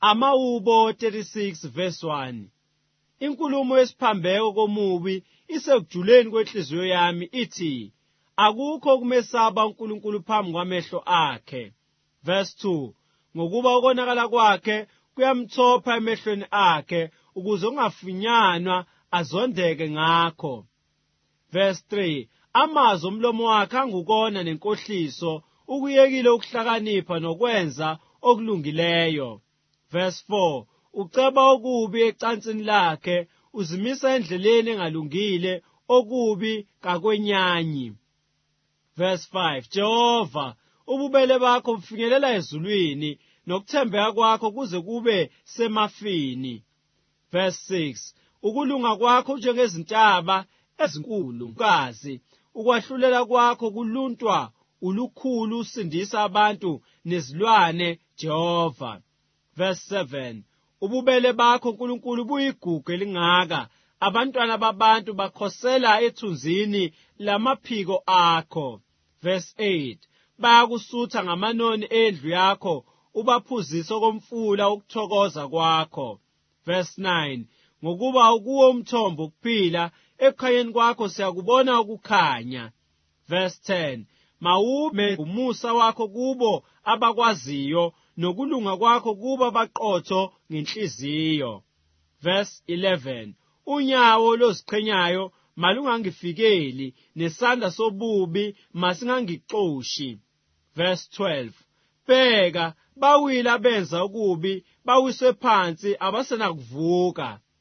Amawubo 36 verse 1. Inkulumo yesiphambeko komubi isekujuleni kwenhliziyo yami ithi, akukho kumesaba uNkulunkulu phambi kwamehlo akhe. Verse 2. Ngokuba ukonakala kwakhe kuyamthopha emehlweni akhe, ukuze ungafunyanwa azondeke ngakho. Verse 3. Amazwi omlomo wakhe angukona nenkohliso, ukuyekile ukuhlakanipha nokwenza okulungileyo. Verse 4. Uceba okubi ecansini lakhe, uzimisa endleleni engalungile, okubi kakwenyanyi. Verse 5. Jehova, ububele bakho bufinyelela ezulwini, nokuthembeka kwakho kuze kube semafini. Verse 6. Ukulunga kwakho njengezintaba ezinkulu kazi, ukwahlulela kwakho kuluntwa ulukhulu, usindisa abantu nezilwane, Jehova. Verse 7. Ububele bakho Nkulunkulu buyigugu elingaka, abantwana babantu bakhosela ethunzini lamaphiko akho. Verse 8. Bayakusutha ngamanoni endlu yakho, ubaphuzise okomfula ukuthokoza kwakho. Verse 9. Ngokuba ukuwo umthombo ukuphila, ekukhanyeni kwakho siyakubona ukukhanya. Verse 10. Mawume umusa wakho kubo abakwaziyo, nokulunga kwakho kubo abaqotho ngenhliziyo. Verse 11. Unyawo loziqhenyayo malungangifikeli, nesandla sobubi masingangixoshi. Verse 12. Bheka, bawile abenza okubi, bawiswe phansi abasenakuvuka.